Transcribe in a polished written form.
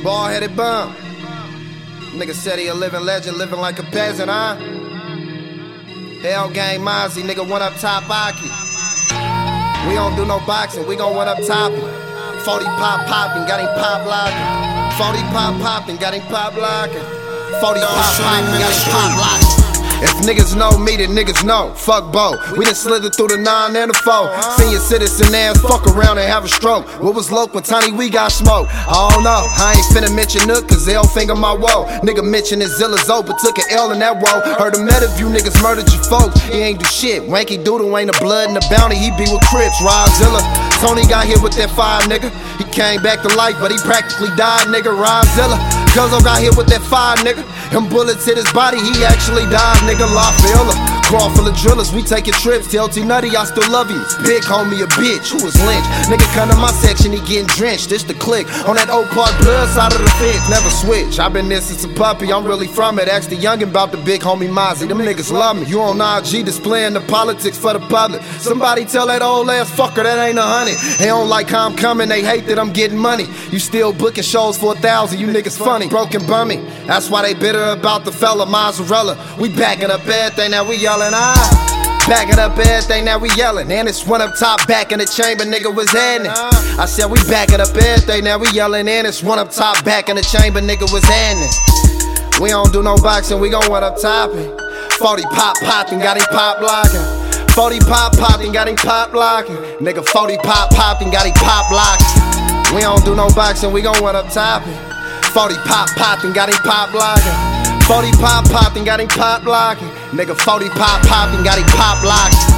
Bald-headed bum. Nigga said he a living legend, living like a peasant, huh? Hell Gang Mozzie, nigga one up top Aki. We don't do no boxing, we gon' one up top. 40 pop poppin', got him pop lockin'. 40 pop poppin', got him pop lockin'. 40 pop poppin', got him pop lockin'. If niggas know me, then niggas know. Fuck Bo. We done slithered through the 9 and the 4. Senior citizen ass fuck around and have a stroke. What was loc when Tiny we got smoked? I don't know. I ain't finna mention Nook, cause they'll finger my woe. Nigga mention his Zilla's but took an L in that woe. Heard him met if you niggas murdered your folks. He ain't do shit. Wanky Doodle ain't a blood and a bounty. He be with Crips, Rodzilla. Tony got hit with that 5, nigga. He came back to life, but he practically died, nigga. Rodzilla. Cuzzo got hit with that 5, nigga. Them bullets hit his body, he actually died, nigga. La Fila. Car full of drillers, we taking trips. Tell T Nutty I still love you. Big homie a bitch, who was lynched. Nigga come to my section, he getting drenched. This the click on that old Park blood side of the fence. Never switch. I been there since a puppy, I'm really from it. Ask the youngin' about the big homie Mozzie. Them niggas love me. You on IG displaying the politics for the public. Somebody tell that old ass fucker that ain't 100. They don't like how I'm coming, they hate that I'm getting money. You still booking shows for 1,000, you niggas funny. Broken bummy. That's why they bitter about the fella Mozzarella. We backing up everything that we yelling, backing up everything that we yelling. And it's one up top, back in the chamber, nigga was heading. I said we backing up everything that we yelling. And it's one up top, back in the chamber, nigga was heading. We don't do no boxing, we gon' one up top. 40 pop poppin', got him pop lockin'. 40 pop poppin', got him pop lockin'. Nigga 40 pop poppin', got him pop lockin'. We don't do no boxing, we gon' one up top. 40 pop poppin', got him pop lockin'. 40 pop poppin', got him pop lockin'. Nigga 40 pop poppin', got him pop lockin'.